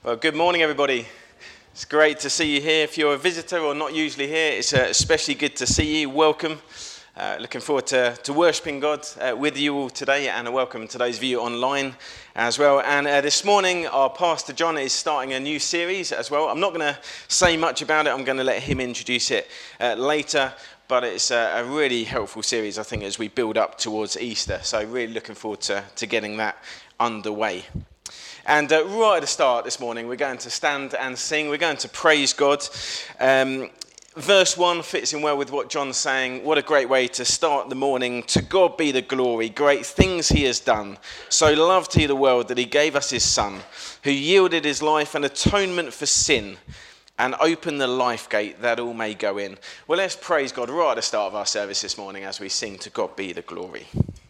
Well, good morning, everybody. It's great to see you here. If you're a visitor or not usually here, it's especially good to see you. Welcome. Looking forward to worshipping God with you all today, and a welcome to those of you online as well. And this morning, our Pastor John is starting a new series as well. I'm not going to say much about it. I'm going to let him introduce it later. But it's a really helpful series, I think, as we build up towards Easter. So really looking forward to getting that underway. And right at the start this morning, we're going to stand and sing. We're going to praise God. Verse 1 fits in well with what John's saying. What a great way to start the morning. To God be the glory, great things he has done. So loved he the world that he gave us his Son, who yielded his life an atonement for sin, and opened the life gate that all may go in. Well, let's praise God right at the start of our service this morning as we sing To God be the glory.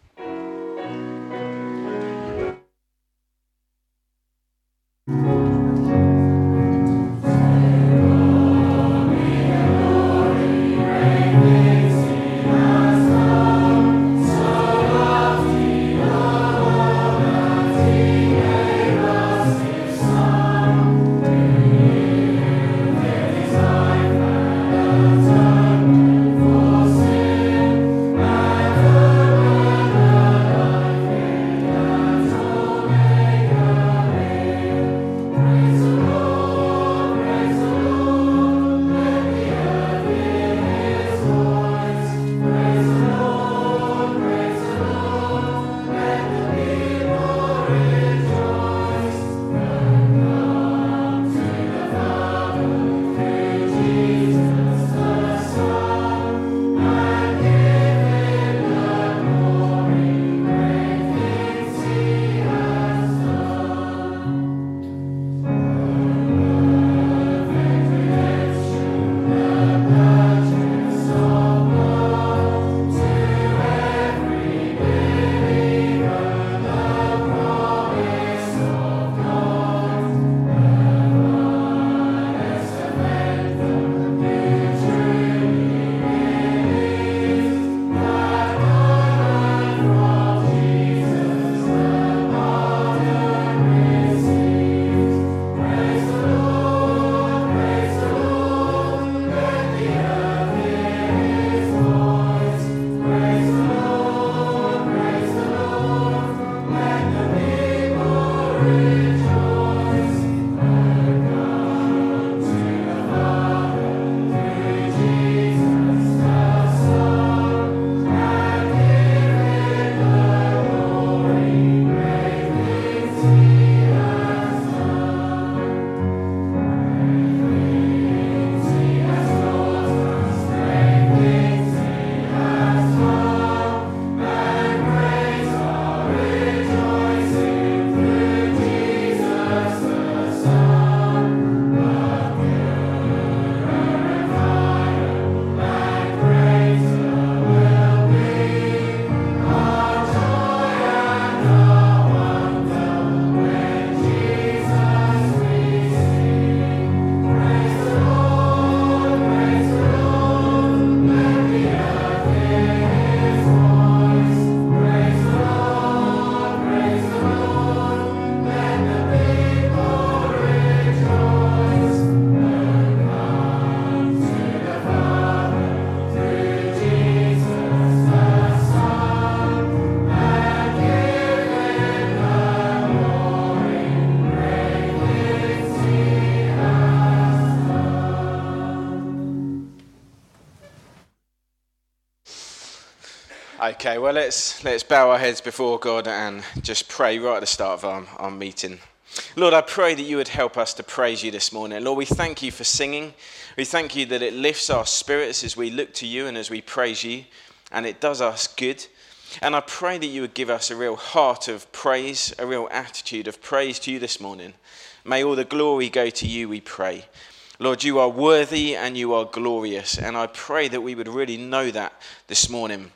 Okay, well, let's bow our heads before God and just pray right at the start of our meeting. Lord, I pray that you would help us to praise you this morning. Lord, we thank you for singing. We thank you that it lifts our spirits as we look to you and as we praise you, and it does us good. And I pray that you would give us a real heart of praise, a real attitude of praise to you this morning. May all the glory go to you, we pray. Lord, you are worthy and you are glorious, and I pray that we would really know that this morning.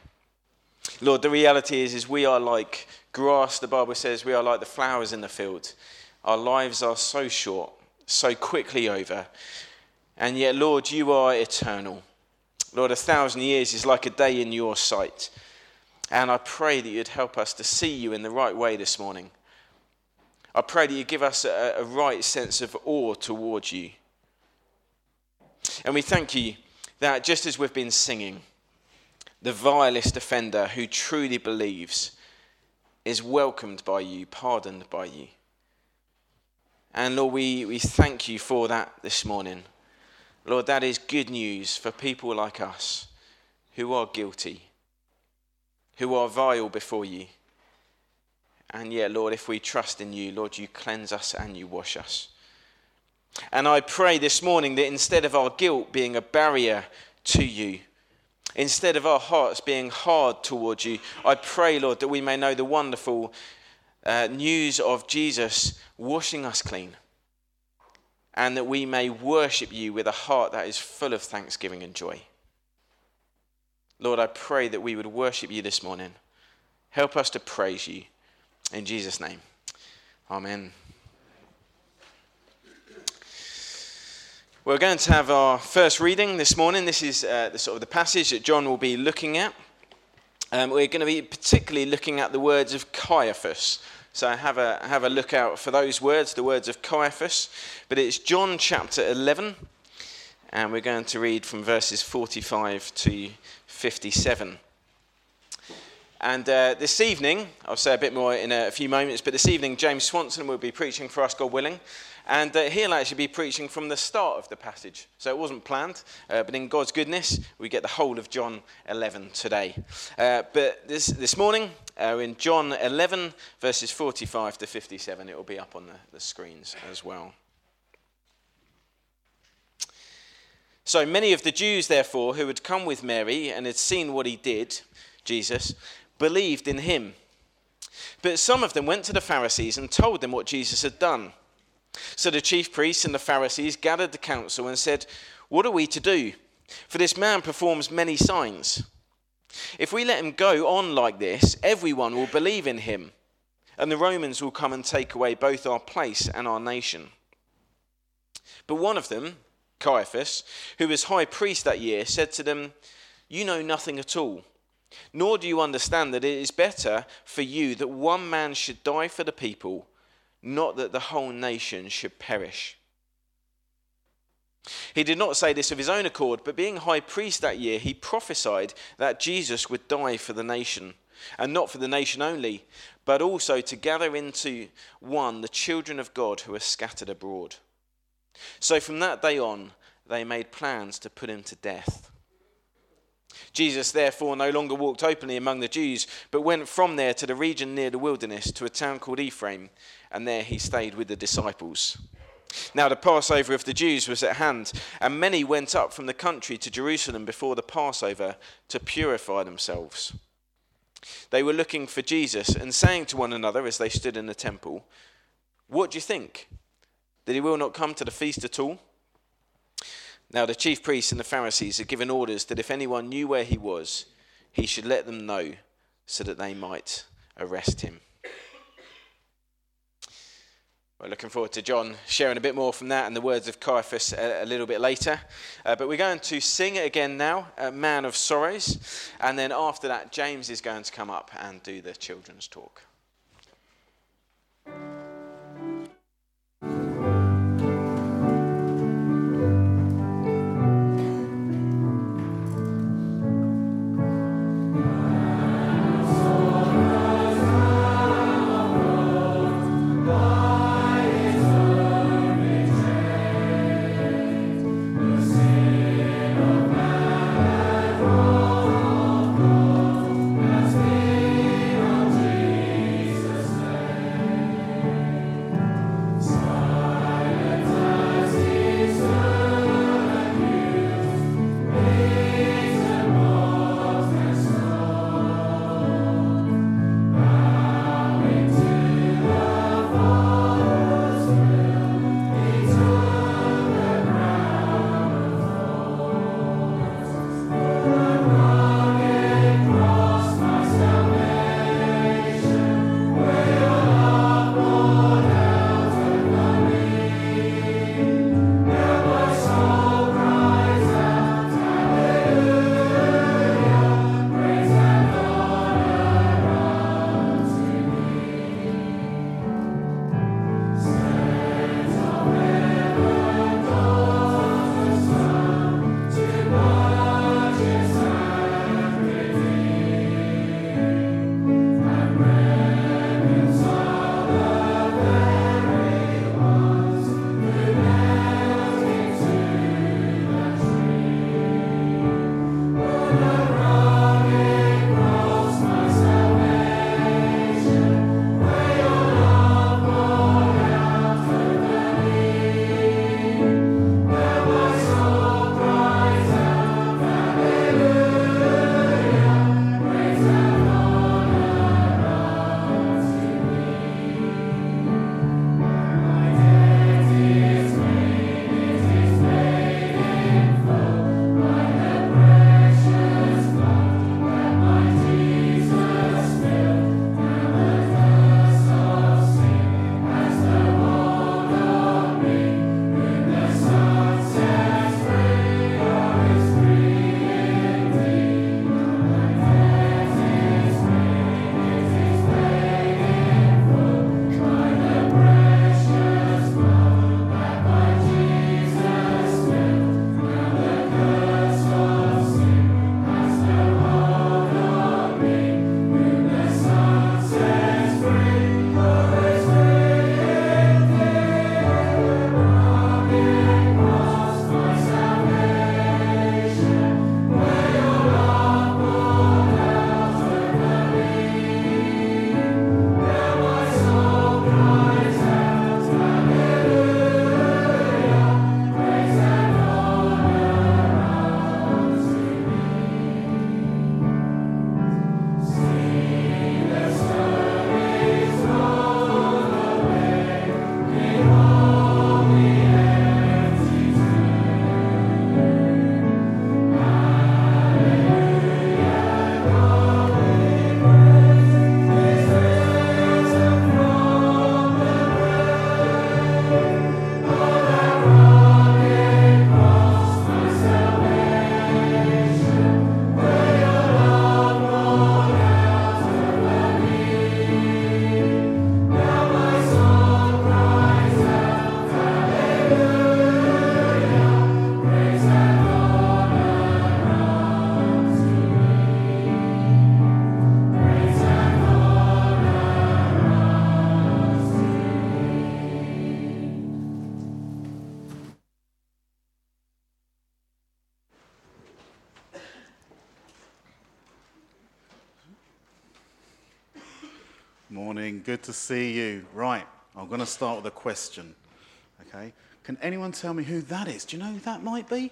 Lord, the reality is we are like grass. The Bible says we are like the flowers in the field. Our lives are so short, so quickly over. And yet, Lord, you are eternal. Lord, 1,000 years is like a day in your sight. And I pray that you'd help us to see you in the right way this morning. I pray that you give us a right sense of awe towards you. And we thank you that just as we've been singing, the vilest offender who truly believes is welcomed by you, pardoned by you. And Lord, we thank you for that this morning. Lord, that is good news for people like us who are guilty, who are vile before you. And yet, Lord, if we trust in you, Lord, you cleanse us and you wash us. And I pray this morning that instead of our guilt being a barrier to you, instead of our hearts being hard towards you, I pray, Lord, that we may know the wonderful news of Jesus washing us clean, and that we may worship you with a heart that is full of thanksgiving and joy. Lord, I pray that we would worship you this morning. Help us to praise you. In Jesus' name, amen. We're going to have our first reading this morning. This is the passage that John will be looking at. We're going to be particularly looking at the words of Caiaphas. So have a look out for those words, the words of Caiaphas. But it's John chapter 11, and we're going to read from verses 45 to 57. And this evening, I'll say a bit more in a few moments, but this evening James Swanson will be preaching for us, God willing. And he'll actually be preaching from the start of the passage. So it wasn't planned, but in God's goodness, we get the whole of John 11 today. But this morning, in John 11, verses 45 to 57, it will be up on the screens as well. So many of the Jews, therefore, who had come with Mary and had seen what he did, Jesus, believed in him. But some of them went to the Pharisees and told them what Jesus had done. So the chief priests and the Pharisees gathered the council and said, "What are we to do? For this man performs many signs. If we let him go on like this, everyone will believe in him, and the Romans will come and take away both our place and our nation." But one of them, Caiaphas, who was high priest that year, said to them, "You know nothing at all, nor do you understand that it is better for you that one man should die for the people, not that the whole nation should perish." He did not say this of his own accord, but being high priest that year, he prophesied that Jesus would die for the nation, and not for the nation only, but also to gather into one the children of God who are scattered abroad. So from that day on, they made plans to put him to death. Jesus therefore no longer walked openly among the Jews, but went from there to the region near the wilderness, to a town called Ephraim, and there he stayed with the disciples. Now the Passover of the Jews was at hand, and many went up from the country to Jerusalem before the Passover to purify themselves. They were looking for Jesus and saying to one another as they stood in the temple, "What do you think? That he will not come to the feast at all?" Now the chief priests and the Pharisees had given orders that if anyone knew where he was, he should let them know, so that they might arrest him. We're looking forward to John sharing a bit more from that and the words of Caiaphas a little bit later. But we're going to sing it again now, Man of Sorrows. And then after that, James is going to come up and do the children's talk. Morning, good to see you. Right, I'm going to start with a question, okay? Can anyone tell me who that is? Do you know who that might be?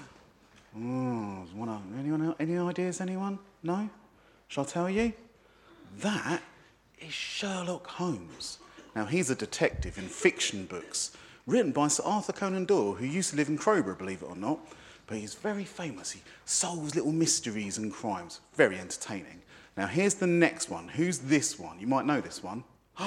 Anyone? Any ideas, anyone? No? Shall I tell you? That is Sherlock Holmes. Now, he's a detective in fiction books, written by Sir Arthur Conan Doyle, who used to live in Crowborough, believe it or not, but he's very famous. He solves little mysteries and crimes. Very entertaining. Now, here's the next one. Who's this one? You might know this one.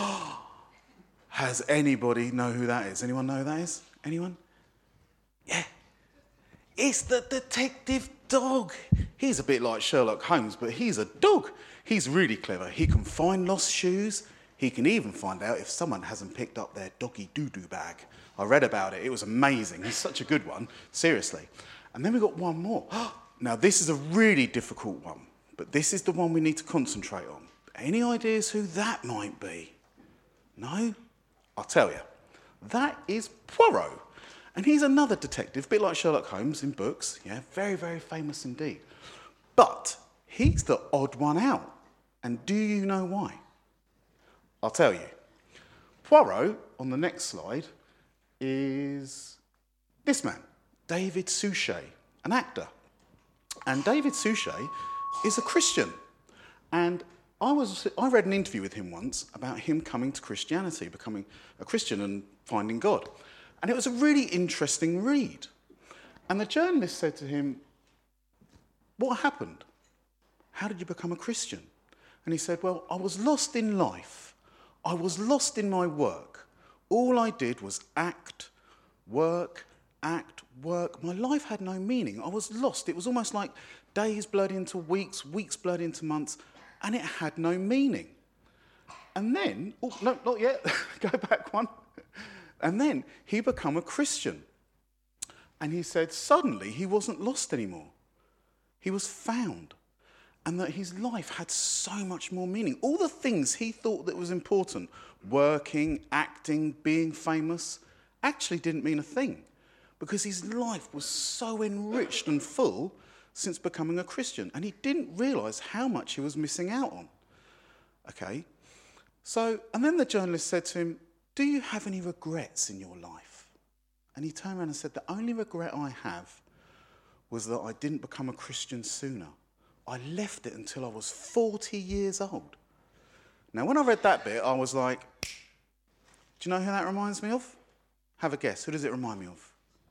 Has anybody know who that is? Anyone know who that is? Anyone? Yeah. It's the detective dog. He's a bit like Sherlock Holmes, but he's a dog. He's really clever. He can find lost shoes. He can even find out if someone hasn't picked up their doggy doo-doo bag. I read about it. It was amazing. He's such a good one. Seriously. And then we've got one more. Now, this is a really difficult one. But this is the one we need to concentrate on. Any ideas who that might be? No? I'll tell you. That is Poirot. And he's another detective, a bit like Sherlock Holmes in books. Yeah, very, very famous indeed. But he's the odd one out. And do you know why? I'll tell you. Poirot, on the next slide, is this man, David Suchet, an actor. And David Suchet is a Christian. And I read an interview with him once about him coming to Christianity, becoming a Christian and finding God. And it was a really interesting read. And the journalist said to him, "What happened? How did you become a Christian?" And he said, "Well, I was lost in life. I was lost in my work. All I did was act, work. My life had no meaning. I was lost. It was almost like days blurred into weeks, weeks blurred into months, and it had no meaning." And then, no, not yet, go back one. And then he became a Christian. And he said suddenly he wasn't lost anymore. He was found. And that his life had so much more meaning. All the things he thought that was important, working, acting, being famous, actually didn't mean a thing. Because his life was so enriched and full since becoming a Christian. And he didn't realise how much he was missing out on. Okay? And then the journalist said to him, "Do you have any regrets in your life?" And he turned around and said, "The only regret I have was that I didn't become a Christian sooner. I left it until I was 40 years old." Now, when I read that bit, I was like, do you know who that reminds me of? Have a guess. Who does it remind me of?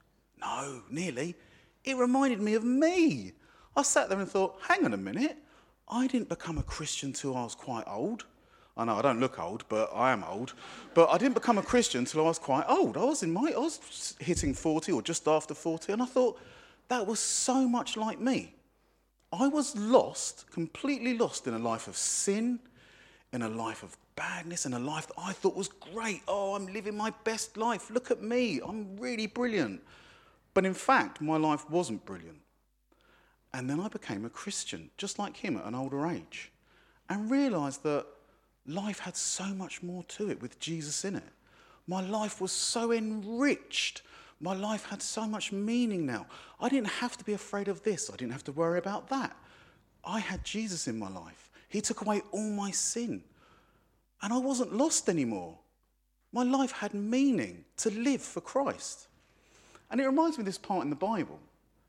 No, nearly. It reminded me of me. I sat there and thought, hang on a minute. I didn't become a Christian till I was quite old. I know I don't look old, but I am old. But I didn't become a Christian till I was quite old. I was hitting 40 or just after 40, and I thought that was so much like me. I was lost, completely lost in a life of sin, in a life of badness, in a life that I thought was great. Oh, I'm living my best life. Look at me. I'm really brilliant. But in fact, my life wasn't brilliant. And then I became a Christian, just like him at an older age, and realised that life had so much more to it with Jesus in it. My life was so enriched. My life had so much meaning now. I didn't have to be afraid of this. I didn't have to worry about that. I had Jesus in my life. He took away all my sin. And I wasn't lost anymore. My life had meaning to live for Christ. And it reminds me of this part in the Bible.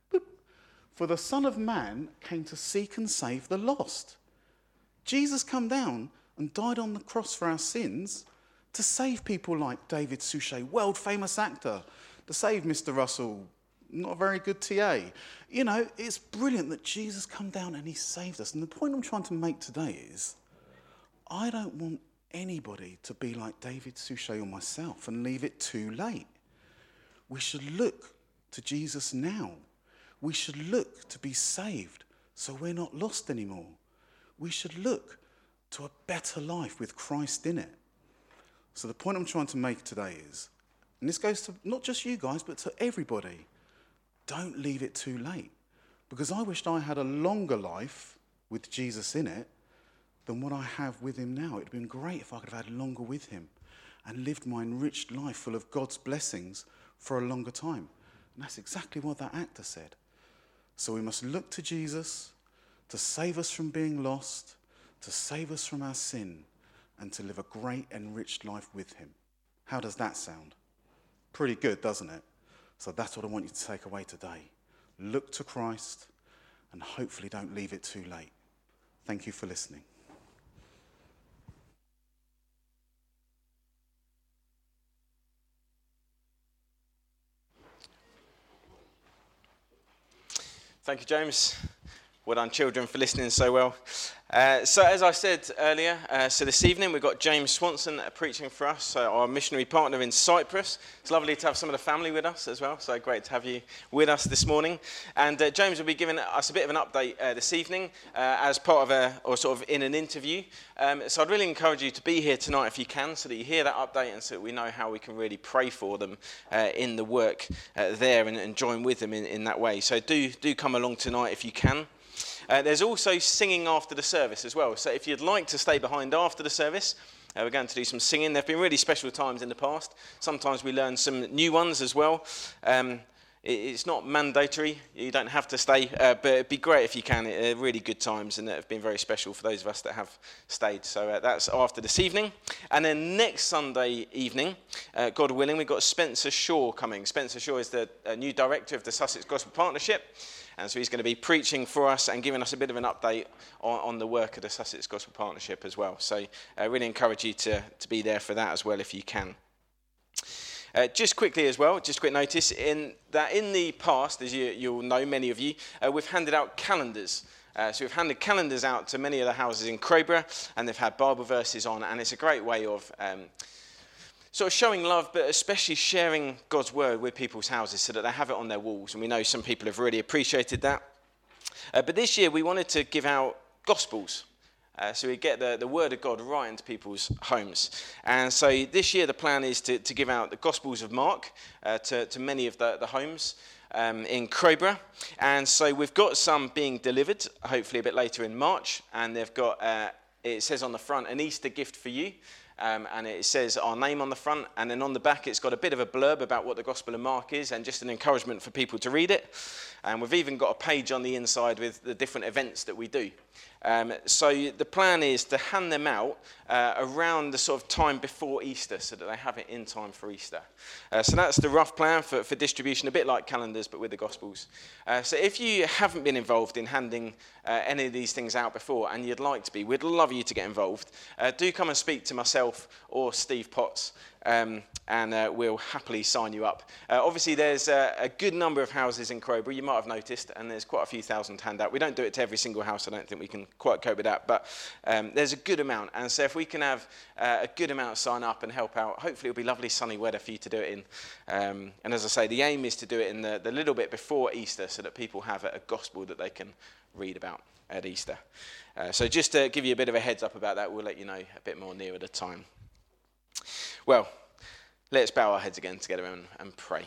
For the Son of Man came to seek and save the lost. Jesus came down and died on the cross for our sins to save people like David Suchet, world famous actor, to save Mr. Russell, not a very good TA. You know, it's brilliant that Jesus come down and he saved us. And the point I'm trying to make today is, I don't want anybody to be like David Suchet or myself and leave it too late. We should look to Jesus now. We should look to be saved so we're not lost anymore. We should look to a better life with Christ in it. So the point I'm trying to make today is, and this goes to not just you guys, but to everybody, don't leave it too late. Because I wished I had a longer life with Jesus in it than what I have with him now. It would have been great if I could have had longer with him and lived my enriched life full of God's blessings for a longer time. And that's exactly what that actor said. So we must look to Jesus to save us from being lost, to save us from our sin, and to live a great, enriched life with him. How does that sound? Pretty good, doesn't it? So that's what I want you to take away today. Look to Christ and hopefully don't leave it too late. Thank you for listening. Thank you, James. Well done, children, for listening so well. So as I said earlier, so this evening we've got James Swanson preaching for us, our missionary partner in Cyprus. It's lovely to have some of the family with us as well, so great to have you with us this morning. And James will be giving us a bit of an update this evening as part of in an interview. So I'd really encourage you to be here tonight if you can, so that you hear that update and so that we know how we can really pray for them in the work there and join with them in that way. So do come along tonight if you can. There's also singing after the service as well. So if you'd like to stay behind after the service, we're going to do some singing. There have been really special times in the past. Sometimes we learn some new ones as well. It's not mandatory. You don't have to stay, but it'd be great if you can. Really good times, and that have been very special for those of us that have stayed. So that's after this evening. And then next Sunday evening, God willing, we've got Spencer Shaw coming. Spencer Shaw is the new director of the Sussex Gospel Partnership. And so he's going to be preaching for us and giving us a bit of an update on the work of the Sussex Gospel Partnership as well. So I really encourage you to be there for that as well if you can. Just quickly as well, just a quick notice, in the past, as you'll know, many of you, we've handed out calendars. So we've handed calendars out to many of the houses in Crowborough, and they've had Bible verses on, and it's a great way of sort of showing love, but especially sharing God's word with people's houses so that they have it on their walls. And we know some people have really appreciated that. But this year we wanted to give out Gospels. So we get the word of God right into people's homes. And so this year the plan is to give out the Gospels of Mark to many of the homes in Crowborough. And so we've got some being delivered, hopefully a bit later in March. And they've got, it says on the front, an Easter gift for you. And it says our name on the front, and then on the back it's got a bit of a blurb about what the Gospel of Mark is and just an encouragement for people to read it. And we've even got a page on the inside with the different events that we do. So the plan is to hand them out around the sort of time before Easter so that they have it in time for Easter. So that's the rough plan for distribution, a bit like calendars but with the Gospels. So if you haven't been involved in handing any of these things out before and you'd like to be, we'd love you to get involved. Do come and speak to myself or Steve Potts. And we'll happily sign you up. Obviously, there's a good number of houses in Crowborough, you might have noticed, and there's quite a few thousand hand out. We don't do it to every single house. I don't think we can quite cope with that, but there's a good amount. And so if we can have a good amount sign up and help out, hopefully it'll be lovely sunny weather for you to do it in. And as I say, the aim is to do it in the little bit before Easter so that people have a gospel that they can read about at Easter. So just to give you a bit of a heads up about that, we'll let you know a bit more nearer the time. Well, let's bow our heads again together and pray.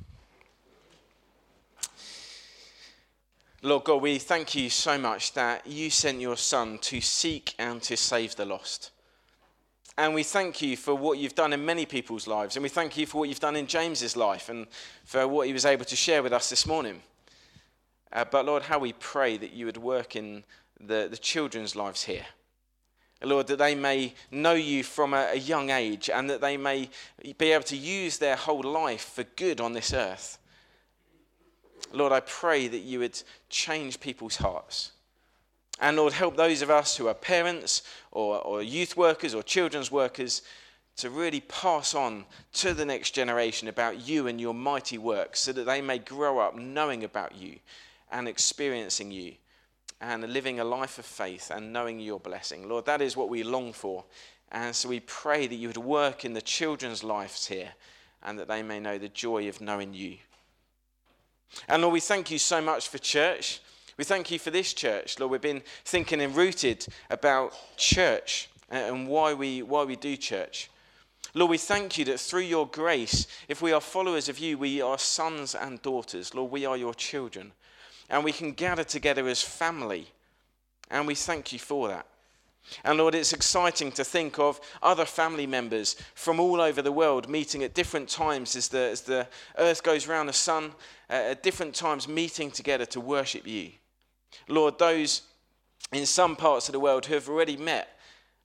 Lord God, we thank you so much that you sent your Son to seek and to save the lost. And we thank you for what you've done in many people's lives. And we thank you for what you've done in James's life and for what he was able to share with us this morning. But Lord, how we pray that you would work in the children's lives here. Lord, that they may know you from a young age and that they may be able to use their whole life for good on this earth. Lord, I pray that you would change people's hearts. And Lord, help those of us who are parents or youth workers or children's workers to really pass on to the next generation about you and your mighty works so that they may grow up knowing about you and experiencing you. And living a life of faith and knowing your blessing. Lord, that is what we long for. And so we pray that you would work in the children's lives here and that they may know the joy of knowing you. And Lord, we thank you so much for church. We thank you for this church. Lord, we've been thinking and rooted about church and why we do church. Lord, we thank you that through your grace, if we are followers of you, we are sons and daughters. Lord, we are your children. And we can gather together as family. And we thank you for that. And Lord, it's exciting to think of other family members from all over the world meeting at different times as the earth goes round the sun, at different times meeting together to worship you. Lord, those in some parts of the world who have already met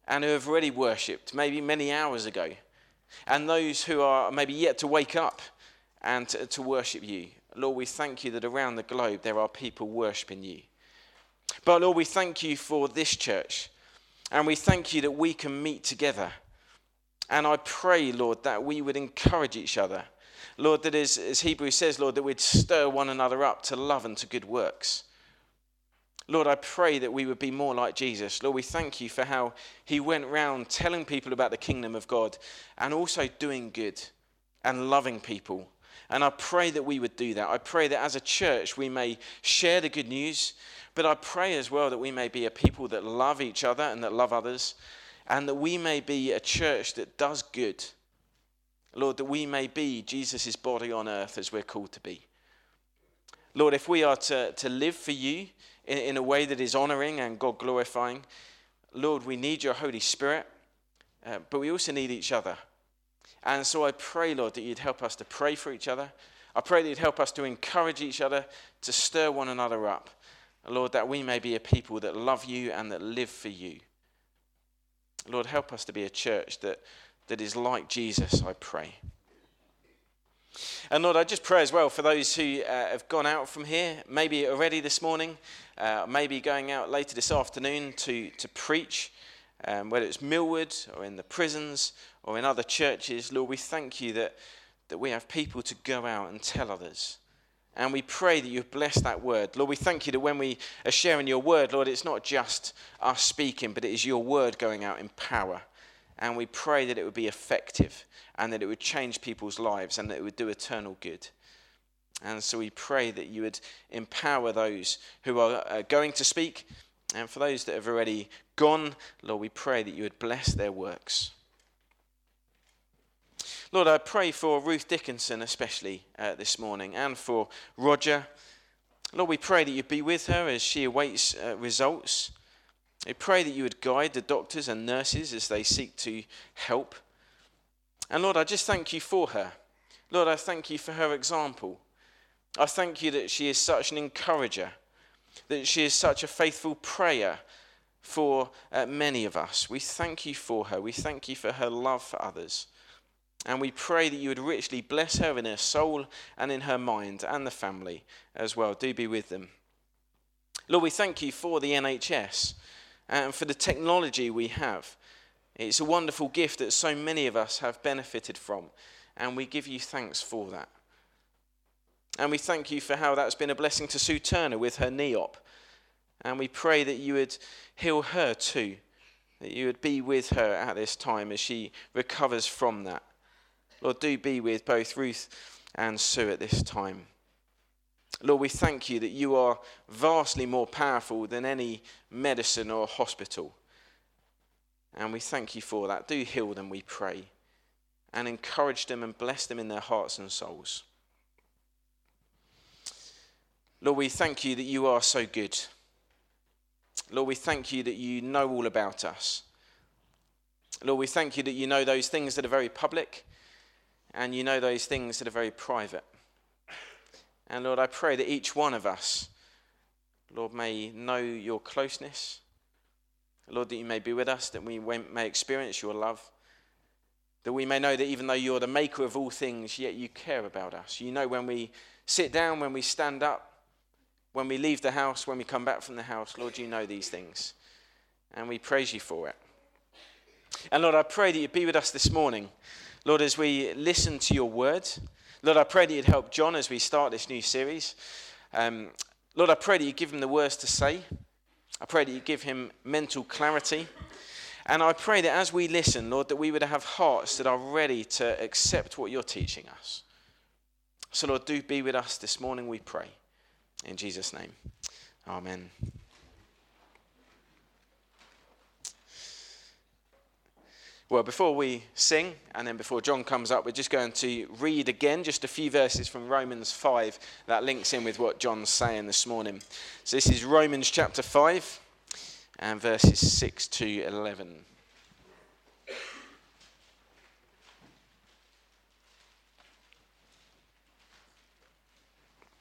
and who have already worshipped, maybe many hours ago, and those who are maybe yet to wake up and to worship you. Lord, we thank you that around the globe there are people worshipping you. But Lord, we thank you for this church, and we thank you that we can meet together. And I pray, Lord, that we would encourage each other. Lord, that as Hebrews says, Lord, that we'd stir one another up to love and to good works. Lord, I pray that we would be more like Jesus. Lord, we thank you for how he went round telling people about the kingdom of God and also doing good and loving people. And I pray that we would do that. I pray that as a church we may share the good news, but I pray as well that we may be a people that love each other and that love others, and that we may be a church that does good. Lord, that we may be Jesus' body on earth as we're called to be. Lord, if we are to live for you in a way that is honouring and God glorifying, Lord, we need your Holy Spirit, but we also need each other. And so I pray, Lord, that you'd help us to pray for each other. I pray that you'd help us to encourage each other, to stir one another up. Lord, that we may be a people that love you and that live for you. Lord, help us to be a church that is like Jesus, I pray. And Lord, I just pray as well for those who have gone out from here, maybe already this morning, maybe going out later this afternoon to preach, whether it's Millwood or in the prisons or in other churches. Lord, we thank you that we have people to go out and tell others. And we pray that you bless that word. Lord, we thank you that when we are sharing your word, Lord, it's not just us speaking, but it is your word going out in power. And we pray that it would be effective and that it would change people's lives and that it would do eternal good. And so we pray that you would empower those who are going to speak. And for those that have already gone, Lord, we pray that you would bless their works. Lord, I pray for Ruth Dickinson especially this morning, and for Roger. Lord, we pray that you'd be with her as she awaits results. We pray that you would guide the doctors and nurses as they seek to help. And Lord, I just thank you for her. Lord, I thank you for her example. I thank you that she is such an encourager, that she is such a faithful prayer for many of us. We thank you for her. We thank you for her love for others. And we pray that you would richly bless her in her soul and in her mind, and the family as well. Do be with them. Lord, we thank you for the NHS and for the technology we have. It's a wonderful gift that so many of us have benefited from, and we give you thanks for that. And we thank you for how that's been a blessing to Sue Turner with her knee op. And we pray that you would heal her too, that you would be with her at this time as she recovers from that. Lord, do be with both Ruth and Sue at this time. Lord, we thank you that you are vastly more powerful than any medicine or hospital. And we thank you for that. Do heal them, we pray, and encourage them and bless them in their hearts and souls. Lord, we thank you that you are so good. Lord, we thank you that you know all about us. Lord, we thank you that you know those things that are very public, and you know those things that are very private. And Lord, I pray that each one of us, Lord, may know your closeness. Lord, that you may be with us, that we may experience your love. That we may know that even though you're the maker of all things, yet you care about us. You know when we sit down, when we stand up, when we leave the house, when we come back from the house. Lord, you know these things. And we praise you for it. And Lord, I pray that you'd be with us this morning. Lord, as we listen to your word. Lord, I pray that you'd help John as we start this new series. Lord, I pray that you give him the words to say. I pray that you give him mental clarity. And I pray that as we listen, Lord, that we would have hearts that are ready to accept what you're teaching us. So, Lord, do be with us this morning, we pray. In Jesus' name, amen. Well, before we sing, and then before John comes up, we're just going to read again just a few verses from Romans 5 that links in with what John's saying this morning. So this is Romans chapter 5 and verses 6 to 11.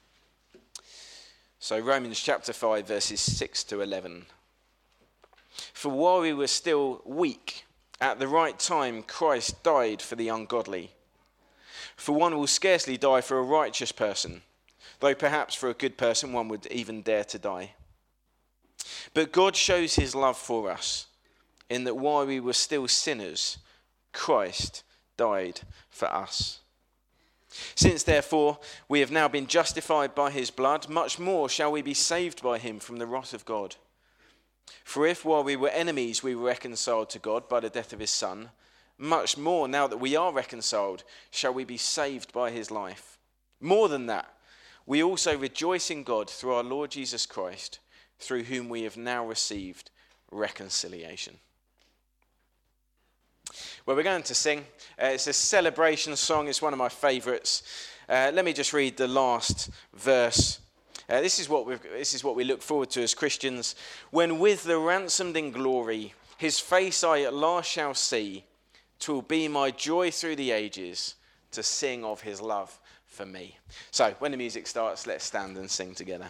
So Romans chapter 5 verses 6 to 11. For while we were still weak, at the right time Christ died for the ungodly. For one will scarcely die for a righteous person, though perhaps for a good person one would even dare to die. But God shows his love for us, in that while we were still sinners, Christ died for us. Since therefore we have now been justified by his blood, much more shall we be saved by him from the wrath of God. For if while we were enemies we were reconciled to God by the death of his Son, much more now that we are reconciled shall we be saved by his life. More than that, we also rejoice in God through our Lord Jesus Christ, through whom we have now received reconciliation. Well, we're going to sing. It's a celebration song. It's one of my favourites. Let me just read the last verse. This is what we look forward to as Christians. When with the ransomed in glory, his face I at last shall see, 'twill be my joy through the ages to sing of his love for me. So, when the music starts, let's stand and sing together.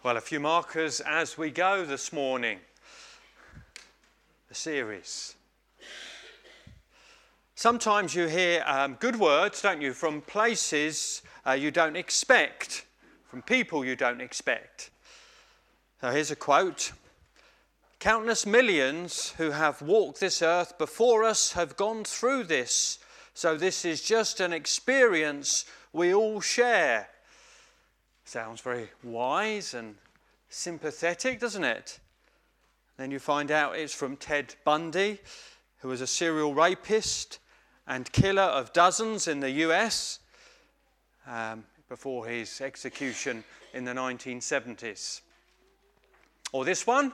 Well, a few markers as we go this morning. The series. Sometimes you hear good words, don't you, from places you don't expect, from people you don't expect. So here's a quote. Countless millions who have walked this earth before us have gone through this, so this is just an experience we all share. Sounds very wise and sympathetic, doesn't it? Then you find out it's from Ted Bundy, who was a serial rapist and killer of dozens in the US before his execution in the 1970s. Or this one.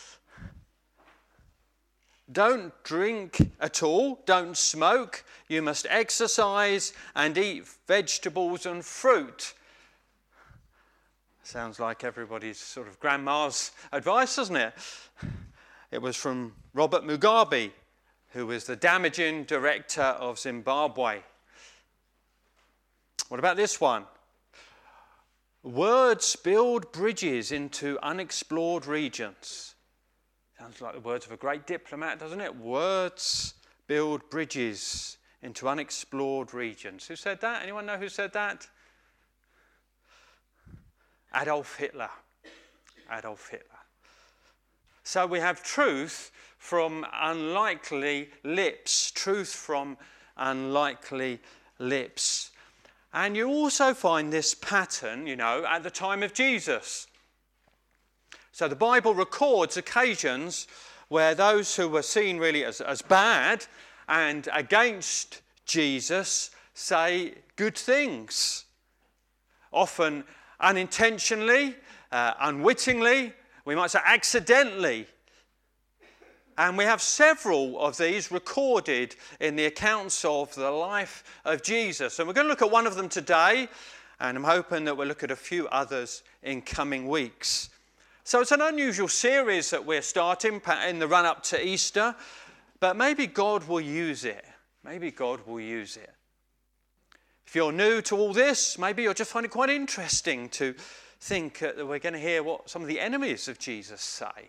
Don't drink at all, don't smoke, you must exercise and eat vegetables and fruit. Sounds like everybody's sort of grandma's advice, doesn't it? It was from Robert Mugabe, who was the damaging director of Zimbabwe. What about this one? Words build bridges into unexplored regions. Sounds like the words of a great diplomat, doesn't it? Words build bridges into unexplored regions. Who said that? Anyone know who said that? Adolf Hitler. Adolf Hitler. So we have truth from unlikely lips. Truth from unlikely lips. And you also find this pattern, at the time of Jesus. So the Bible records occasions where those who were seen really as bad and against Jesus say good things. Often unintentionally, unwittingly, we might say accidentally. And we have several of these recorded in the accounts of the life of Jesus. And we're going to look at one of them today, and I'm hoping that we'll look at a few others in coming weeks. So it's an unusual series that we're starting in the run-up to Easter, but maybe God will use it. Maybe God will use it. If you're new to all this, maybe you'll just find it quite interesting to think that we're going to hear what some of the enemies of Jesus say.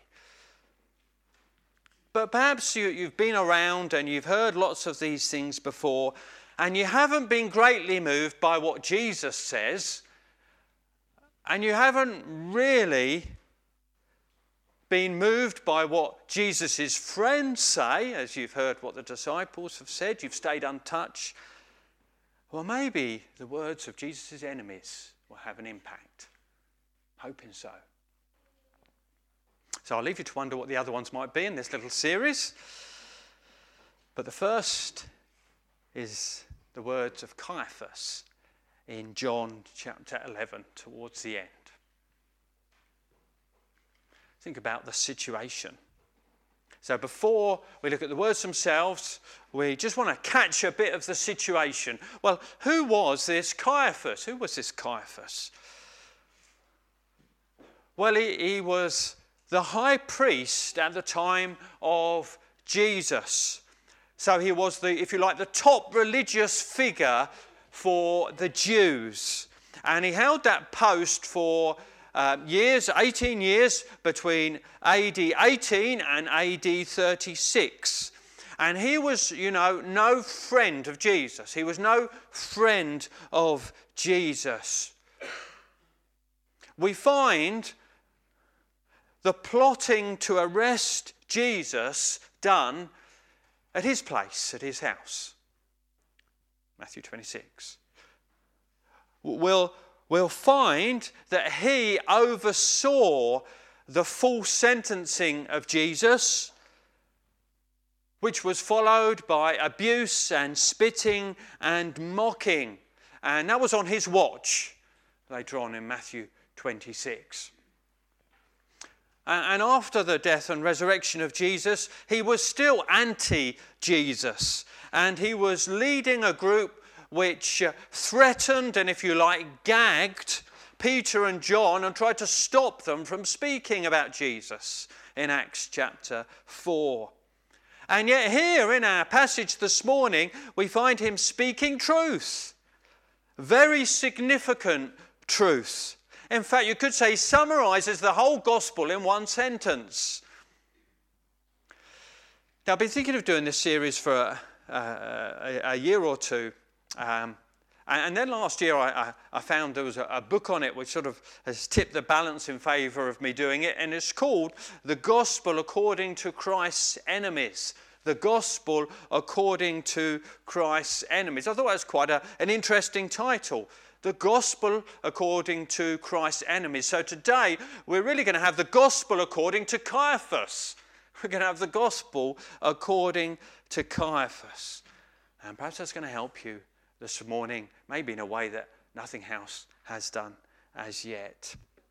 But perhaps you've been around and you've heard lots of these things before, and you haven't been greatly moved by what Jesus says, and you haven't really been moved by what Jesus' friends say, as you've heard what the disciples have said, you've stayed untouched. Well, maybe the words of Jesus' enemies will have an impact. Hoping so. So I'll leave you to wonder what the other ones might be in this little series. But the first is the words of Caiaphas in John chapter 11, towards the end. Think about the situation. So before we look at the words themselves, we just want to catch a bit of the situation. Well, who was this Caiaphas? Who was this Caiaphas? Well, he was the high priest at the time of Jesus. So he was if you like, the top religious figure for the Jews. And he held that post for 18 years, between AD 18 and AD 36. And he was, no friend of Jesus. He was no friend of Jesus. We find the plotting to arrest Jesus done at his place, at his house. Matthew 26. We'll find that he oversaw the full sentencing of Jesus, which was followed by abuse and spitting and mocking. And that was on his watch, later on in Matthew 26. And after the death and resurrection of Jesus, he was still anti-Jesus. And he was leading a group which threatened and, if you like, gagged Peter and John and tried to stop them from speaking about Jesus in Acts chapter 4. And yet here in our passage this morning, we find him speaking truth. Very significant truth. In fact, you could say he summarizes the whole gospel in one sentence. Now, I've been thinking of doing this series for a year or two. And then last year I found there was a book on it which sort of has tipped the balance in favour of me doing it. And it's called The Gospel According to Christ's Enemies. The Gospel According to Christ's Enemies. I thought that was quite an interesting title. The Gospel According to Christ's Enemies. So today we're really going to have the Gospel according to Caiaphas. We're going to have the Gospel according to Caiaphas. And perhaps that's going to help you this morning, maybe in a way that nothing else has done as yet.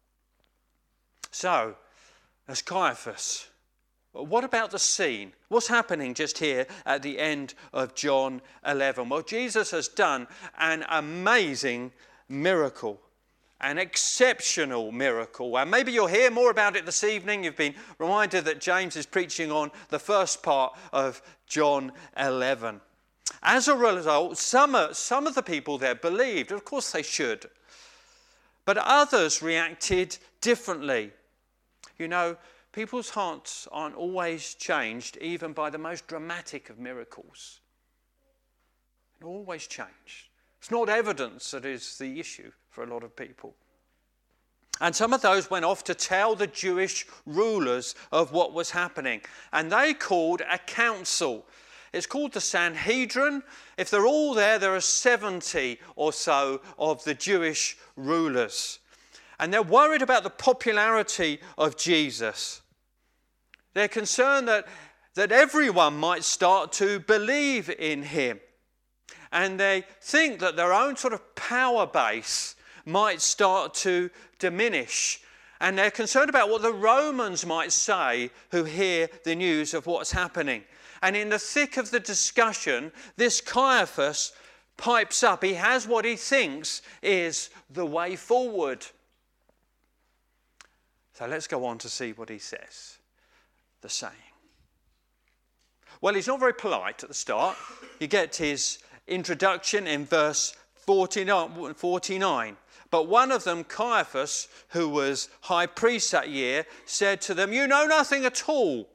So, as Caiaphas, what about the scene? What's happening just here at the end of John 11? Well, Jesus has done an amazing miracle, an exceptional miracle. And maybe you'll hear more about it this evening. You've been reminded that James is preaching on the first part of John 11. As a result, some of the people there believed. Of course they should. But others reacted differently. You know, people's hearts aren't always changed, even by the most dramatic of miracles. They always change. It's not evidence that is the issue for a lot of people. And some of those went off to tell the Jewish rulers of what was happening. And they called a council. It's called the Sanhedrin. If they're all there, there are 70 or so of the Jewish rulers. And they're worried about the popularity of Jesus. They're concerned that everyone might start to believe in him. And they think that their own sort of power base might start to diminish. And they're concerned about what the Romans might say who hear the news of what's happening. And in the thick of the discussion, this Caiaphas pipes up. He has what he thinks is the way forward. So let's go on to see what he says. The saying. Well, he's not very polite at the start. You get his introduction in verse 49. But one of them, Caiaphas, who was high priest that year, said to them, "You know nothing at all."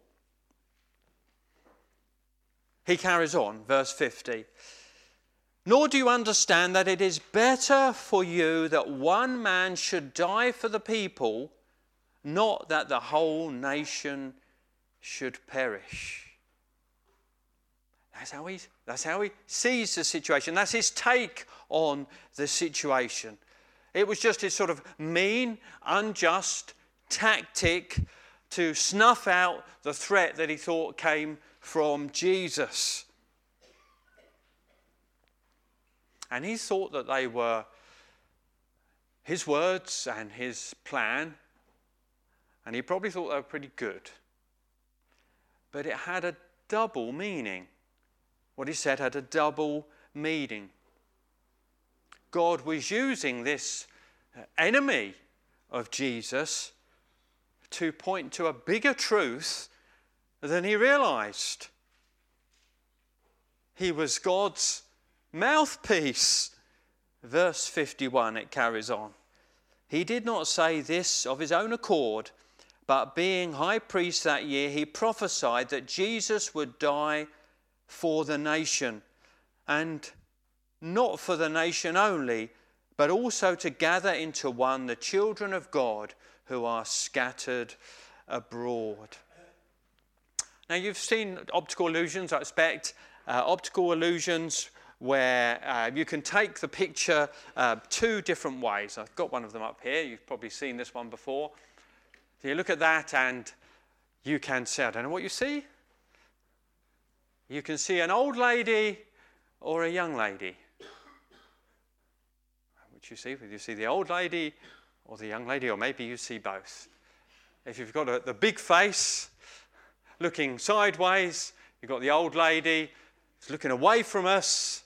He carries on, verse 50. "Nor do you understand that it is better for you that one man should die for the people, not that the whole nation should perish." That's how he sees the situation. That's his take on the situation. It was just his sort of mean, unjust tactic to snuff out the threat that he thought came from Jesus. And he thought that they were his words and his plan, and he probably thought they were pretty good. But it had a double meaning. What he said had a double meaning. God was using this enemy of Jesus to point to a bigger truth than he realized. He was God's mouthpiece. Verse 51, it carries on. "He did not say this of his own accord, but being high priest that year, he prophesied that Jesus would die for the nation, and not for the nation only, but also to gather into one the children of God who are scattered abroad." Now, you've seen optical illusions, I expect. Optical illusions where you can take the picture two different ways. I've got one of them up here. You've probably seen this one before. So you look at that and you can see, I don't know what you see. You can see an old lady or a young lady. Which you see? You see the old lady or the young lady, or maybe you see both. If you've got the big face looking sideways, you've got the old lady looking away from us.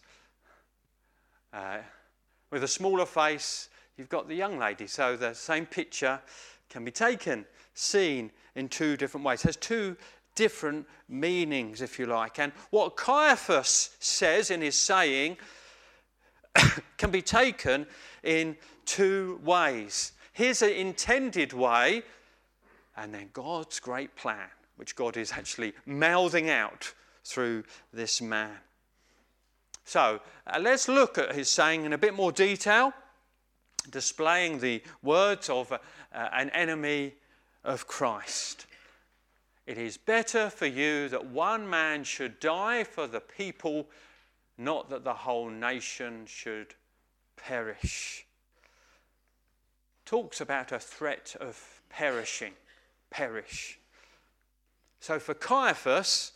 With a smaller face, you've got the young lady. So the same picture can be taken, seen in two different ways. It has two different meanings, if you like. And what Caiaphas says in his saying can be taken in two ways. his intended way, and then God's great plan, which God is actually mouthing out through this man. So let's look at his saying in a bit more detail, displaying the words of an enemy of Christ. It is better for you that one man should die for the people, not that the whole nation should perish. Talks about a threat of perish. So for Caiaphas,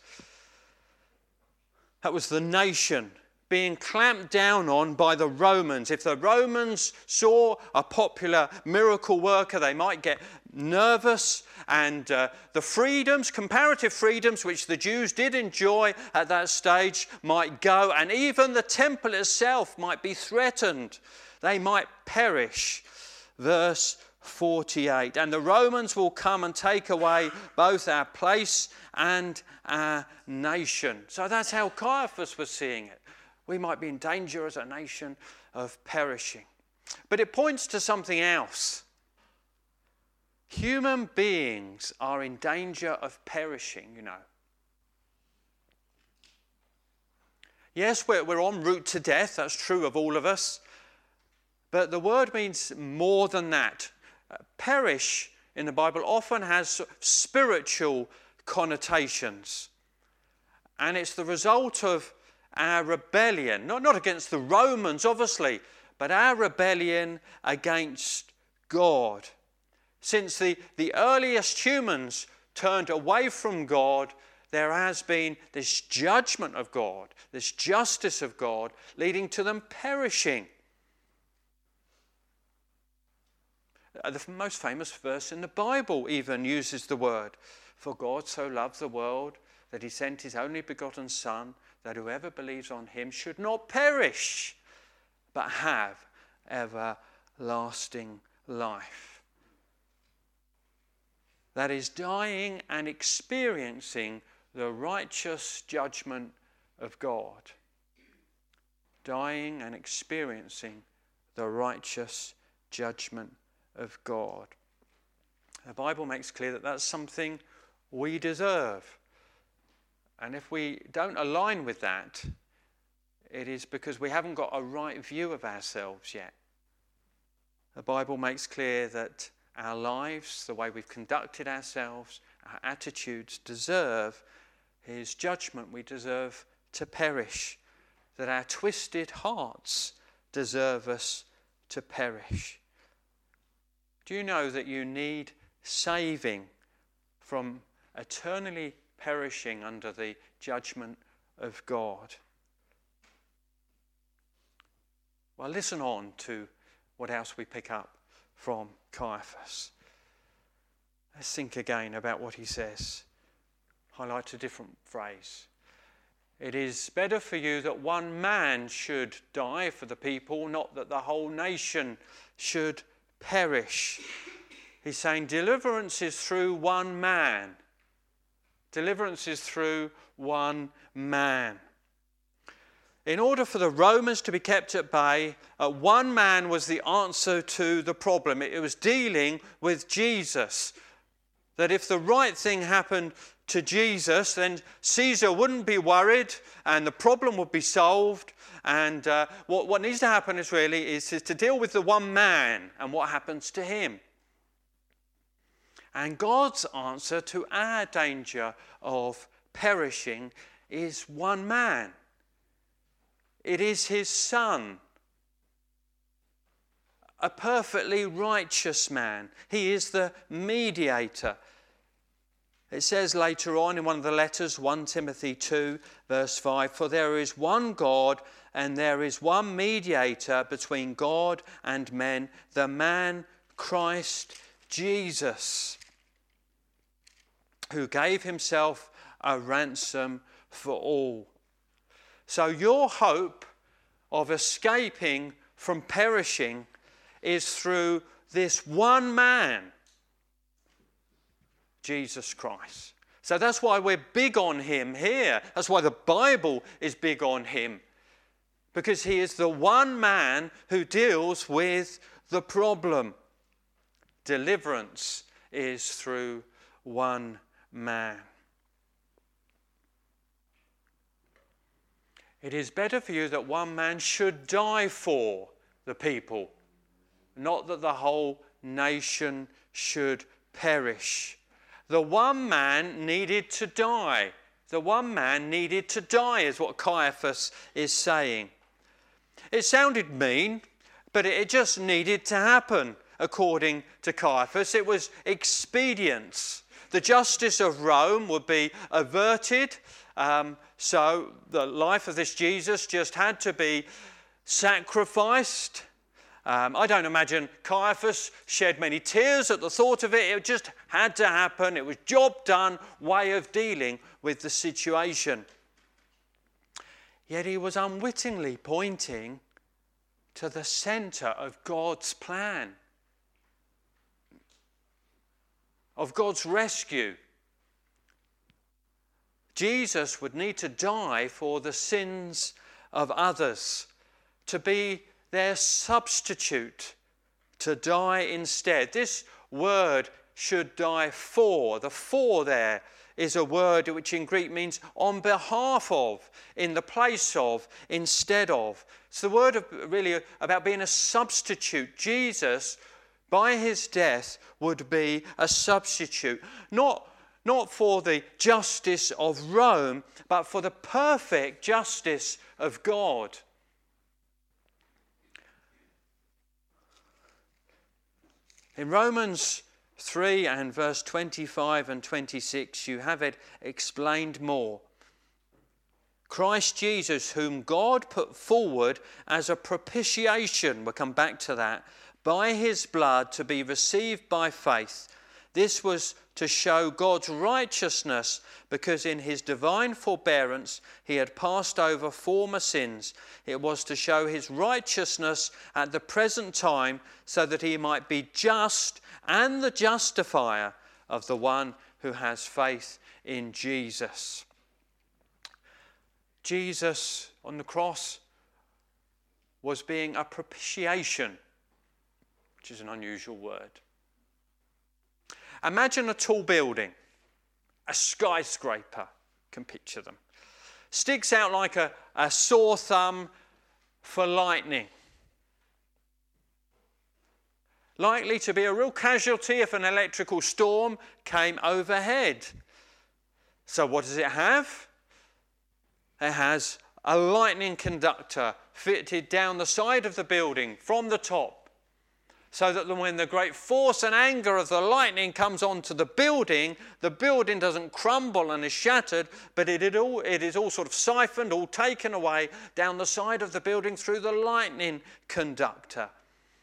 that was the nation being clamped down on by the Romans. If the Romans saw a popular miracle worker, they might get nervous, and the freedoms, comparative freedoms, which the Jews did enjoy at that stage might go, and even the temple itself might be threatened. They might perish. Verse 48, and the Romans will come and take away both our place and our nation. So that's how Caiaphas was seeing it. We might be in danger as a nation of perishing. But it points to something else. Human beings are in danger of perishing, you know. Yes, we're en route to death. That's true of all of us. But the word means more than that. Perish in the Bible often has spiritual connotations. And it's the result of our rebellion, not against the Romans, obviously, but our rebellion against God. Since the earliest humans turned away from God, there has been this judgment of God, this justice of God, leading to them perishing. The most famous verse in the Bible even uses the word, "For God so loved the world that he sent his only begotten Son, that whoever believes on him should not perish, but have everlasting life." That is, dying and experiencing the righteous judgment of God. Dying and experiencing the righteous judgment of God. The Bible makes clear that that's something we deserve. And if we don't align with that, it is because we haven't got a right view of ourselves yet. The Bible makes clear that our lives, the way we've conducted ourselves, our attitudes deserve his judgment. We deserve to perish. That our twisted hearts deserve us to perish. Do you know that you need saving from eternally perishing under the judgment of God? Well, listen on to what else we pick up from Caiaphas. Let's think again about what he says. Highlight a different phrase. It is better for you that one man should die for the people, not that the whole nation should perish. He's saying deliverance is through one man. Deliverance is through one man. In order for the Romans to be kept at bay, one man was the answer to the problem. It was dealing with Jesus. That if the right thing happened to Jesus, then Caesar wouldn't be worried and the problem would be solved. And what needs to happen is to deal with the one man and what happens to him. And God's answer to our danger of perishing is one man. It is his Son, a perfectly righteous man. He is the mediator. It says later on in one of the letters, 1 Timothy 2, verse 5, "For there is one God and there is one mediator between God and men, the man Christ Jesus, who gave himself a ransom for all." So your hope of escaping from perishing is through this one man, Jesus Christ. So that's why we're big on him here. That's why the Bible is big on him. Because he is the one man who deals with the problem. deliverance is through one man. It is better for you that one man should die for the people, not that the whole nation should perish. The one man needed to die. The one man needed to die is what Caiaphas is saying. It sounded mean, but it just needed to happen, according to Caiaphas. It was expedience. The justice of Rome would be averted. So the life of this Jesus just had to be sacrificed. I don't imagine Caiaphas shed many tears at the thought of it. It just had to happen. It was job done, way of dealing with the situation. Yet he was unwittingly pointing to the centre of God's plan, of God's rescue. Jesus would need to die for the sins of others, to be their substitute, to die instead. This word should die for. The for there is a word which in Greek means on behalf of, in the place of, instead of. It's the word really about being a substitute. Jesus, by his death, would be a substitute. Not for the justice of Rome, but for the perfect justice of God. In Romans 3 and verse 25 and 26, you have it explained more. Christ Jesus, whom God put forward as a propitiation, we'll come back to that, by his blood to be received by faith. This was to show God's righteousness, because in his divine forbearance he had passed over former sins. It was to show his righteousness at the present time, so that he might be just and the justifier of the one who has faith in Jesus. Jesus on the cross was being a propitiation, which is an unusual word. Imagine a tall building, a skyscraper, can picture them. Sticks out like a sore thumb for lightning. Likely to be a real casualty if an electrical storm came overhead. So what does it have? It has a lightning conductor fitted down the side of the building from the top, so that when the great force and anger of the lightning comes onto the building doesn't crumble and is shattered, but it is all sort of siphoned, all taken away down the side of the building through the lightning conductor.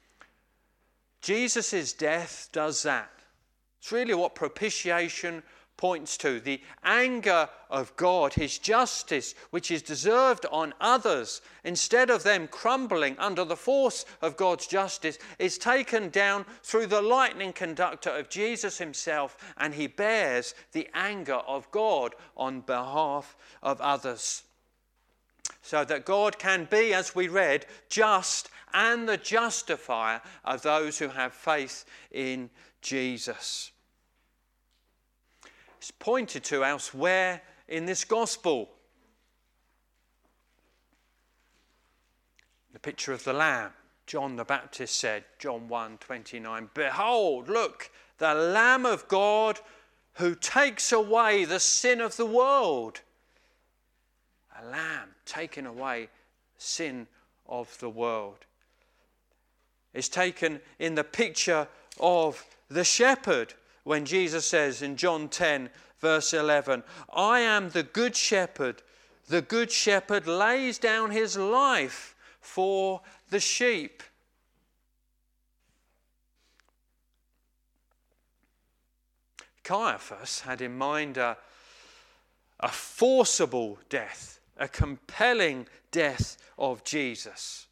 Jesus' death does that. It's really what propitiation points to. The anger of God, his justice, which is deserved on others, instead of them crumbling under the force of God's justice, is taken down through the lightning conductor of Jesus himself, and he bears the anger of God on behalf of others. So that God can be, as we read, just and the justifier of those who have faith in Jesus. It's pointed to elsewhere in this gospel. The picture of the Lamb. John the Baptist said, John 1:29, "Behold, look, the Lamb of God who takes away the sin of the world." A lamb taking away sin of the world. It's taken in the picture of the shepherd, when Jesus says in John 10 verse 11, "I am the good shepherd. The good shepherd lays down his life for the sheep." Caiaphas had in mind a forcible death, a compelling death of Jesus.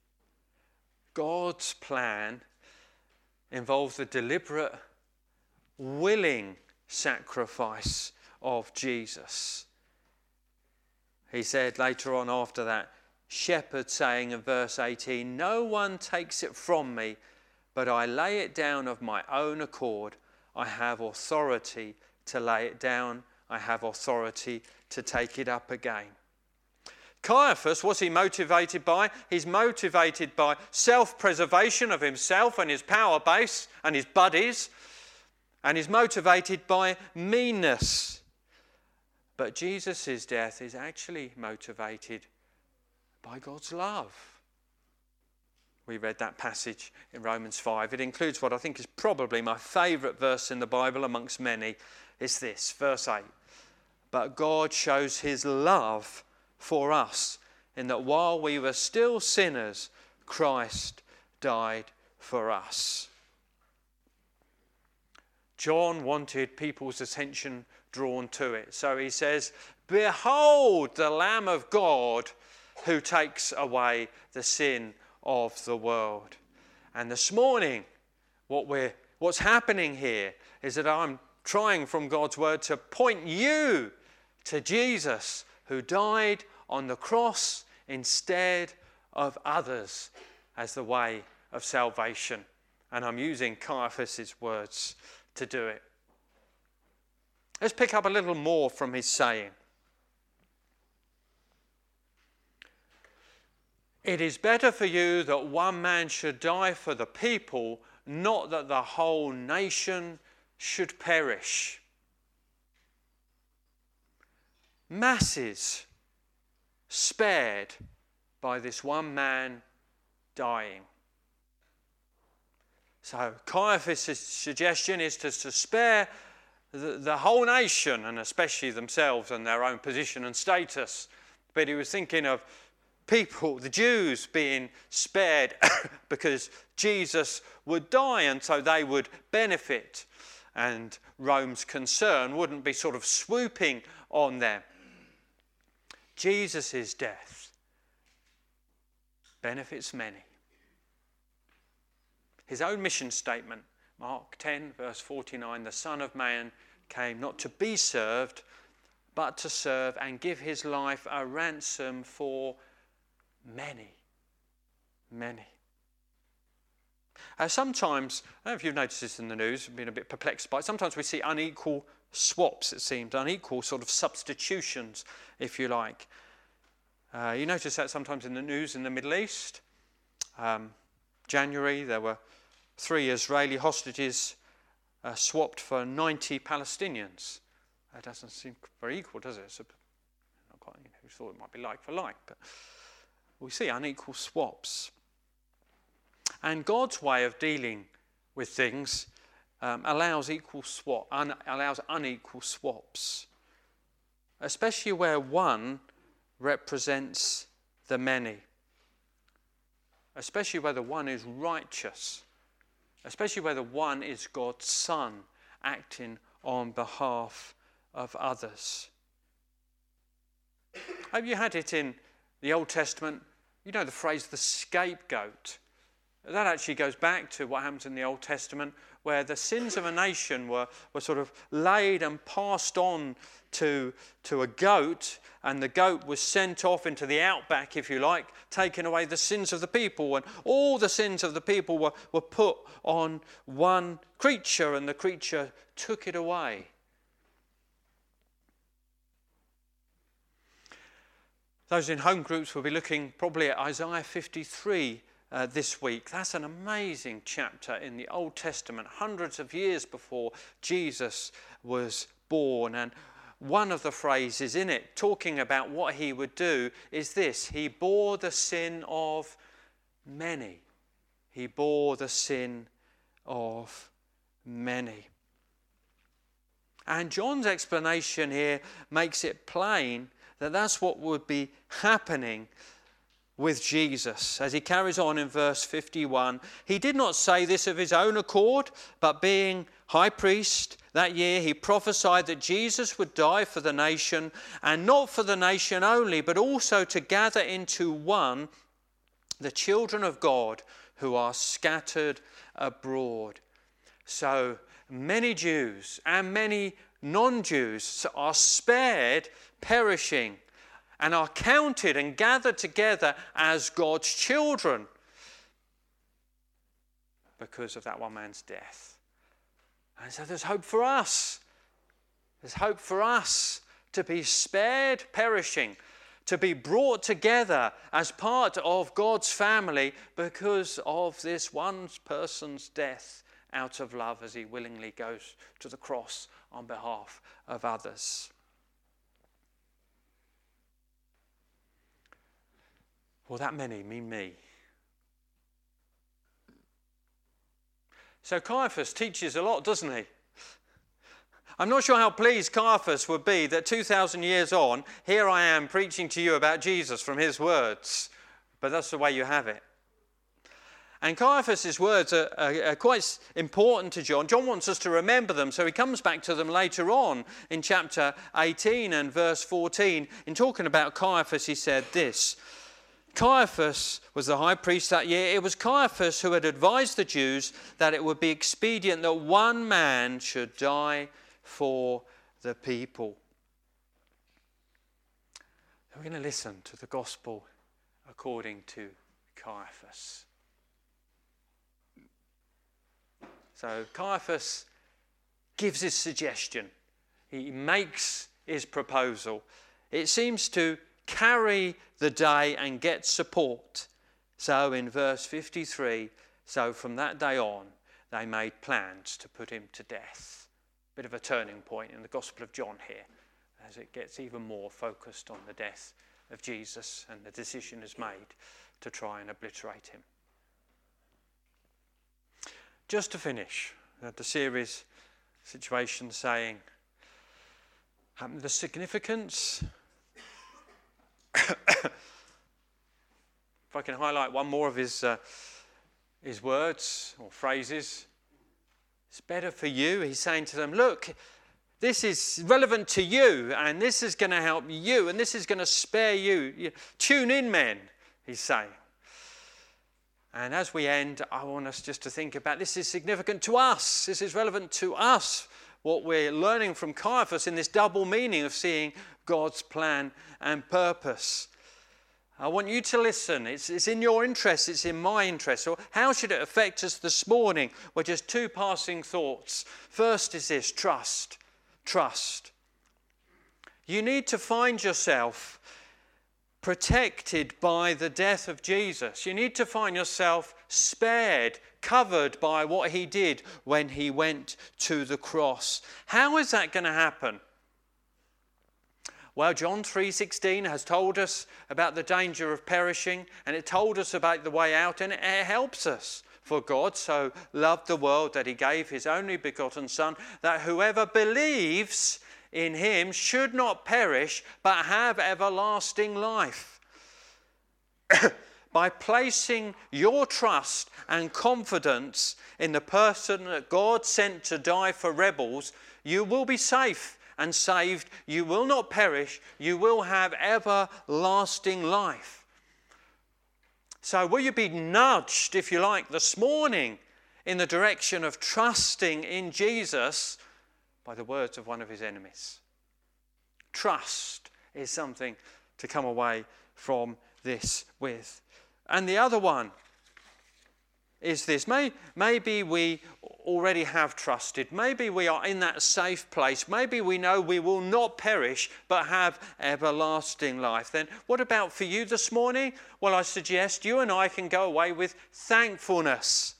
God's plan involves the deliberate, willing sacrifice of Jesus. He said later on after that, shepherd saying in verse 18, "No one takes it from me, but I lay it down of my own accord. I have authority to lay it down. I have authority to take it up again. Caiaphas, what's he motivated by? He's motivated by self-preservation of himself and his power base and his buddies, and he's motivated by meanness. But Jesus' death is actually motivated by God's love. We read that passage in Romans 5. It includes what I think is probably my favourite verse in the Bible amongst many. It's this, verse 8. But God shows his love for us in that while we were still sinners, Christ died for us. John wanted people's attention drawn to it. So he says, behold the Lamb of God who takes away the sin of the world. And this morning, what's happening here is that I'm trying from God's word to point you to Jesus, who died on the cross instead of others as the way of salvation. And I'm using Caiaphas' words to do it. Let's pick up a little more from his saying. It is better for you that one man should die for the people, not that the whole nation should perish. Masses spared by this one man dying. So Caiaphas' suggestion is to spare the whole nation, and especially themselves and their own position and status. But he was thinking of people, the Jews, being spared because Jesus would die, and so they would benefit. And Rome's concern wouldn't be sort of swooping on them. Jesus' death benefits many. His own mission statement, Mark 10, verse 49, the Son of Man came not to be served, but to serve and give his life a ransom for many. Many. Sometimes, I don't know if you've noticed this in the news, I've been a bit perplexed by it, sometimes we see unequal swaps, it seems, unequal sort of substitutions, if you like. You notice that sometimes in the news in the Middle East. January, there were 3 Israeli hostages swapped for 90 Palestinians. That doesn't seem very equal, does it? It's not quite, who thought it might be like for like, but we see unequal swaps. And God's way of dealing with things allows unequal swaps, especially where one represents the many, especially where the one is righteous, especially where the one is God's Son acting on behalf of others. Have you had it in the Old Testament? You know the phrase, the scapegoat. That actually goes back to what happens in the Old Testament, where the sins of a nation were sort of laid and passed on to a goat, and the goat was sent off into the outback, if you like, taking away the sins of the people, and all the sins of the people were put on one creature, and the creature took it away. Those in home groups will be looking probably at Isaiah 53 this week. That's an amazing chapter in the Old Testament, hundreds of years before Jesus was born. And one of the phrases in it, talking about what he would do, is this: he bore the sin of many. He bore the sin of many. And John's explanation here makes it plain that that's what would be happening with Jesus. As he carries on in verse 51, he did not say this of his own accord, but being high priest that year, he prophesied that Jesus would die for the nation, and not for the nation only, but also to gather into one the children of God who are scattered abroad. So many Jews and many non-Jews are spared perishing and are counted and gathered together as God's children. because of that one man's death. And so there's hope for us. There's hope for us to be spared perishing, to be brought together as part of God's family because of this one person's death out of love as he willingly goes to the cross on behalf of others. Will that many mean me? So Caiaphas teaches a lot, doesn't he? I'm not sure how pleased Caiaphas would be that 2,000 years on, here I am preaching to you about Jesus from his words. But that's the way you have it. And Caiaphas' words are quite important to John. John wants us to remember them, so he comes back to them later on in chapter 18 and verse 14. In talking about Caiaphas, he said this: Caiaphas was the high priest that year. It was Caiaphas who had advised the Jews that it would be expedient that one man should die for the people. We're going to listen to the gospel according to Caiaphas. So Caiaphas gives his suggestion. He makes his proposal. It seems to carry the day and get support. So in verse 53, so from that day on, they made plans to put him to death. Bit of a turning point in the Gospel of John here, as it gets even more focused on the death of Jesus, and the decision is made to try and obliterate him. Just to finish, the series situation saying the significance. If I can highlight one more of his words or phrases. It's better for you. He's saying to them, look, this is relevant to you, and this is going to help you, and this is going to spare you. Tune in, men, he's saying. And as we end, I want us just to think about this is significant to us. This is relevant to us, what we're learning from Caiaphas in this double meaning of seeing God's plan and purpose. I want you to listen. It's in your interest. It's in my interest. So how should it affect us this morning? Well, just two passing thoughts. First is this: trust. Trust. You need to find yourself protected by the death of Jesus. You need to find yourself spared, covered by what he did when he went to the cross. How is that going to happen? Well, John 3:16 has told us about the danger of perishing, and it told us about the way out, and it helps us. For God so loved the world that he gave his only begotten Son, that whoever believes in him should not perish, but have everlasting life. By placing your trust and confidence in the person that God sent to die for rebels, you will be safe and saved. You will not perish. You will have everlasting life. So will you be nudged, if you like, this morning in the direction of trusting in Jesus by the words of one of his enemies? Trust is something to come away from this with. And the other one is this. Maybe we already have trusted. Maybe we are in that safe place. Maybe we know we will not perish but have everlasting life. Then what about for you this morning? Well, I suggest you and I can go away with thankfulness.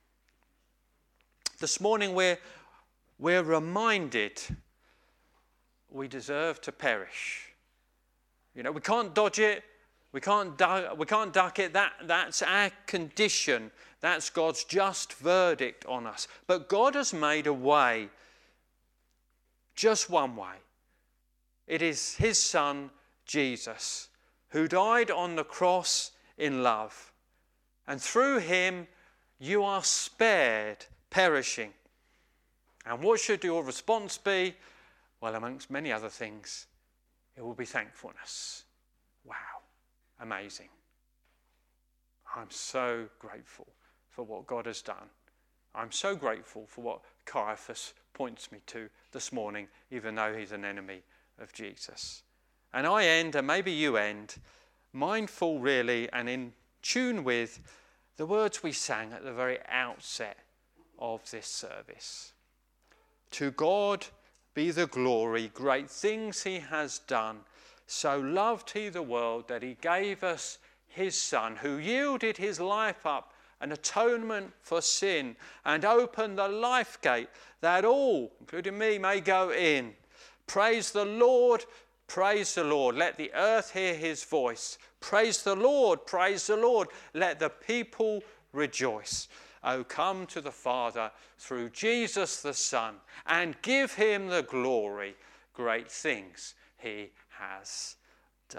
This morning we're reminded we deserve to perish. You know, we can't dodge it. We can't duck it. That's our condition. That's God's just verdict on us. But God has made a way, just one way. It is his Son, Jesus, who died on the cross in love. And through him, you are spared perishing. And what should your response be? Well, amongst many other things, it will be thankfulness. Wow, amazing. I'm so grateful for what God has done. I'm so grateful for what Caiaphas points me to this morning, even though he's an enemy of Jesus. And I end, and maybe you end, mindful really and in tune with the words we sang at the very outset of this service. To God be the glory, great things he has done. So loved he the world that he gave us his Son, who yielded his life up an atonement for sin and opened the life gate that all, including me, may go in. Praise the Lord, praise the Lord. Let the earth hear his voice. Praise the Lord, praise the Lord. Let the people rejoice. Oh, come to the Father through Jesus the Son and give him the glory. Great things he has done.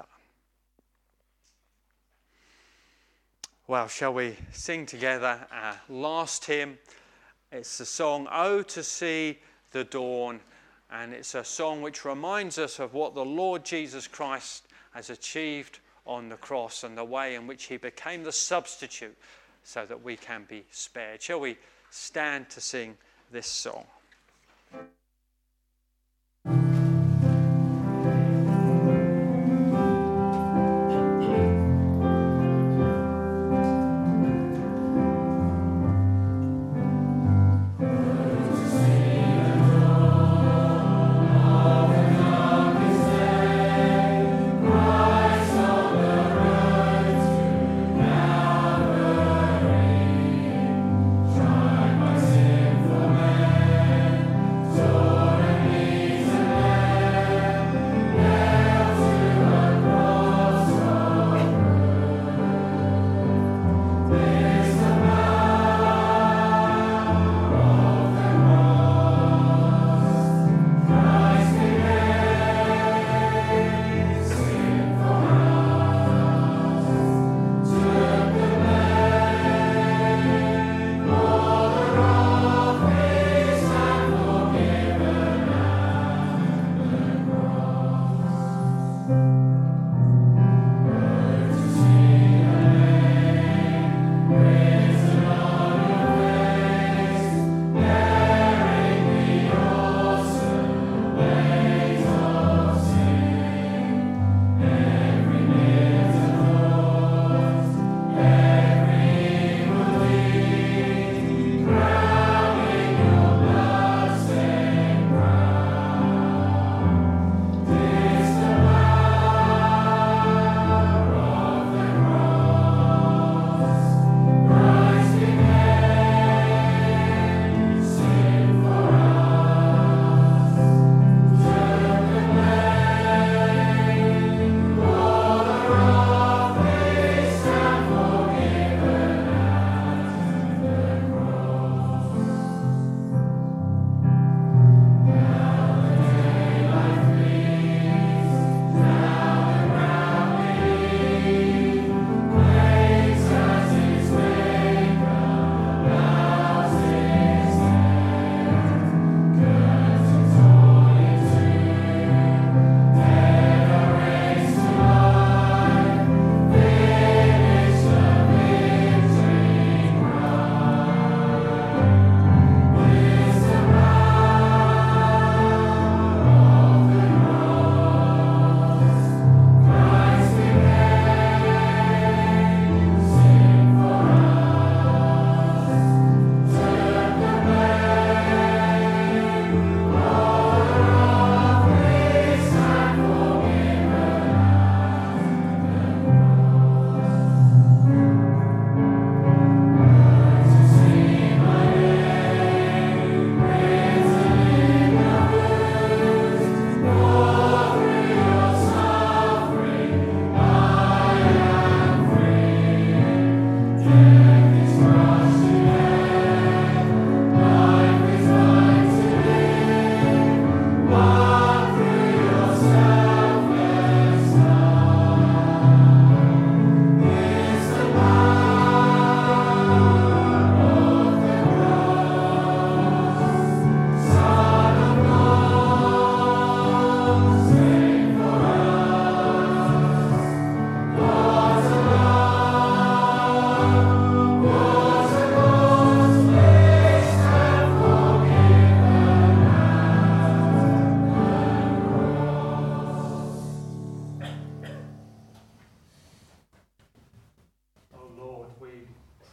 Well, shall we sing together our last hymn? It's the song, Oh, to See the Dawn. And it's a song which reminds us of what the Lord Jesus Christ has achieved on the cross and the way in which he became the substitute so that we can be spared. Shall we stand to sing this song?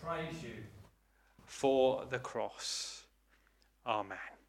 praise you for the cross. Amen.